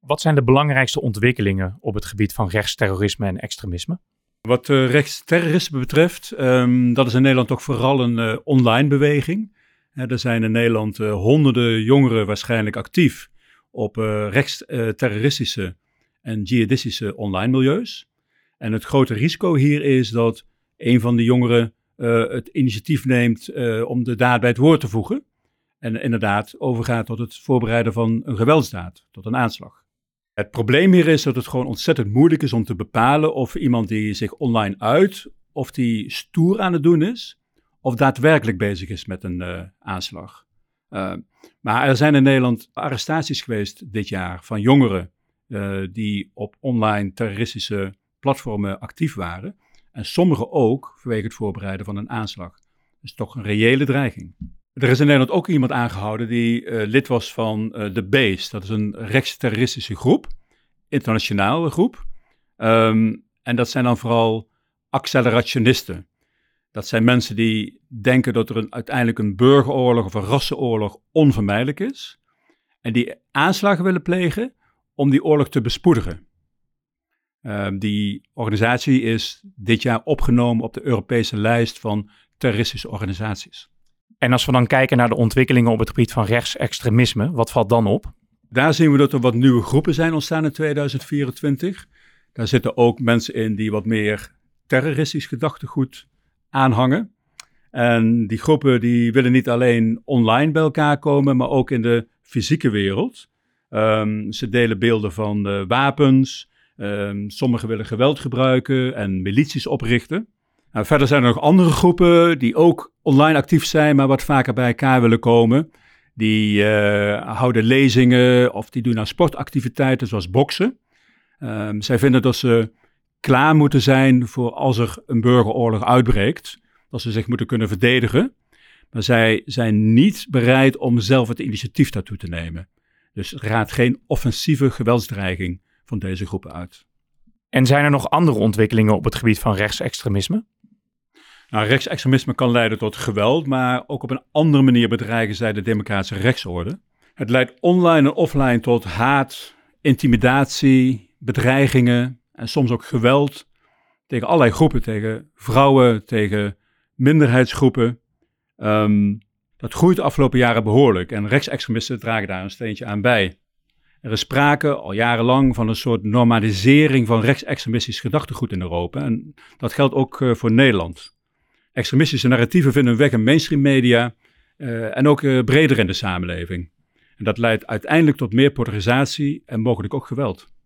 Wat zijn de belangrijkste ontwikkelingen op het gebied van rechtsterrorisme en extremisme? Wat rechtsterrorisme betreft, dat is in Nederland toch vooral een online beweging. Er zijn in Nederland honderden jongeren waarschijnlijk actief op rechtsterroristische en jihadistische online milieus. En het grote risico hier is dat een van de jongeren het initiatief neemt om de daad bij het woord te voegen. En inderdaad overgaat tot het voorbereiden van een geweldsdaad, tot een aanslag. Het probleem hier is dat het gewoon ontzettend moeilijk is om te bepalen of iemand die zich online uit, of die stoer aan het doen is, of daadwerkelijk bezig is met een aanslag. Maar er zijn in Nederland arrestaties geweest dit jaar van jongeren die op online terroristische platformen actief waren. En sommigen ook vanwege het voorbereiden van een aanslag. Dus toch een reële dreiging. Er is in Nederland ook iemand aangehouden die lid was van de BASE. Dat is een rechtsterroristische groep, internationale groep. En dat zijn dan vooral accelerationisten. Dat zijn mensen die denken dat er uiteindelijk een burgeroorlog of een rassenoorlog onvermijdelijk is. En die aanslagen willen plegen om die oorlog te bespoedigen. Die organisatie is dit jaar opgenomen op de Europese lijst van terroristische organisaties. En als we dan kijken naar de ontwikkelingen op het gebied van rechtsextremisme, wat valt dan op? Daar zien we dat er wat nieuwe groepen zijn ontstaan in 2024. Daar zitten ook mensen in die wat meer terroristisch gedachtegoed aanhangen. En die groepen die willen niet alleen online bij elkaar komen, maar ook in de fysieke wereld. Ze delen beelden van wapens. Sommigen willen geweld gebruiken en milities oprichten. Nou, verder zijn er nog andere groepen die ook online actief zijn, maar wat vaker bij elkaar willen komen. Die houden lezingen of die doen aan sportactiviteiten zoals boksen. Zij vinden dat ze klaar moeten zijn voor als er een burgeroorlog uitbreekt. Dat ze zich moeten kunnen verdedigen. Maar zij zijn niet bereid om zelf het initiatief daartoe te nemen. Dus er gaat geen offensieve geweldsdreiging van deze groepen uit. En zijn er nog andere ontwikkelingen op het gebied van rechtsextremisme? Nou, rechtsextremisme kan leiden tot geweld, maar ook op een andere manier bedreigen zij de democratische rechtsorde. Het leidt online en offline tot haat, intimidatie, bedreigingen en soms ook geweld tegen allerlei groepen, tegen vrouwen, tegen minderheidsgroepen. Dat groeit de afgelopen jaren behoorlijk en rechtsextremisten dragen daar een steentje aan bij. Er is sprake al jarenlang van een soort normalisering van rechtsextremistisch gedachtegoed in Europa en dat geldt ook voor Nederland. Extremistische narratieven vinden hun weg in mainstream media en ook breder in de samenleving. En dat leidt uiteindelijk tot meer polarisatie en mogelijk ook geweld.